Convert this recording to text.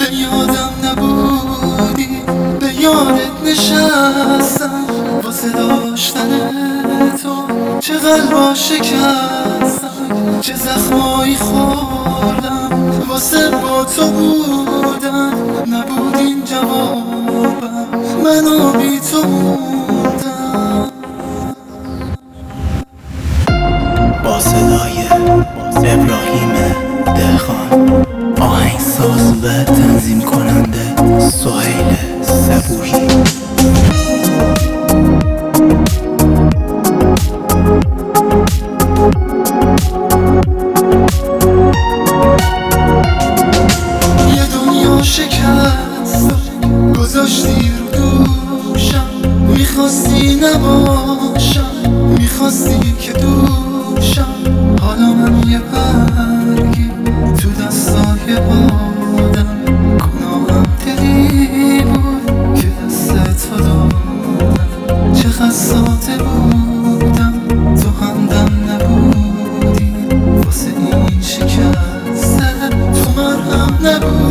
یادم نبودی، به یادت نشستم واسه داشتن تو. چه قلبا شکستم، چه زخمایی خوردم واسه با تو بودم. نبودین جوابم، منو بی تو موندم. با صدای ابراهیم دهخان، آهنگساز و تنظیم کننده سهیل صبوحی. یه دنیا شکست گذاشتی رو دوشم، میخواستی نباشم، میخواستی که دوشم. حالا من یه برگی تو دستای آدم، گناهم دلی بود که دست تو دادم. چقدر ساده بودم، تو همدم نبودی واسه این شکسته، تو مرهم نبودی.